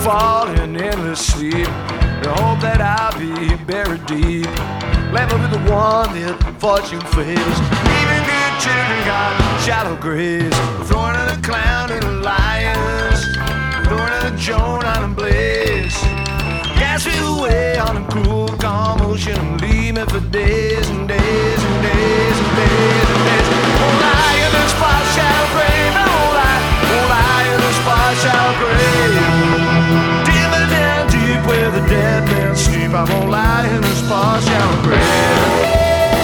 fall in endless sleep and hope that I'll be buried deep, level with the one that fortune fails. Even good children got shallow graves. Throwing to the clown and the lions, throwing to the Joan on the blaze. Cast me away on a cruel calm ocean and leave me for days and days and days and days and days. Oh, lie in the spot shall grave. Oh, lie in the spot shall grave. Deep and down deep where the dead men sleep. I won't lie in the spot shall grave.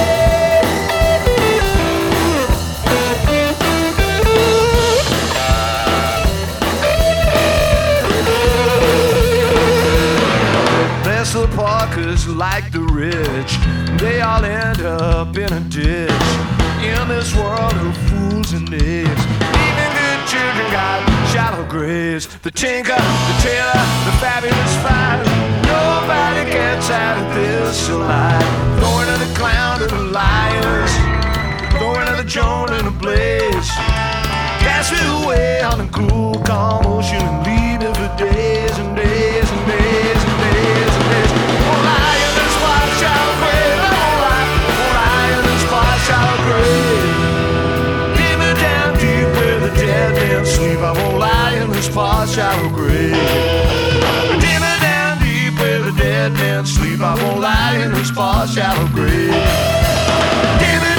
The parkers like the rich, they all end up in a ditch. In this world of fools and knaves, even good children got shallow graves. The tinker, the tailor, the fabulous five, nobody gets out of this alive. Going to the clown, to the liars, going to the Joan and the blaze. Cast me away on the cool, calm ocean and leave me for days and days and days and days and days. Oh, lie in the spot shall grave. Oh, lie in the spot shall grave. Leave me down deep where the dead men sleep. I won't lie in the spot shall grave. Leave me down deep where the dead men sleep. I won't lie in the spot shall grave. Give me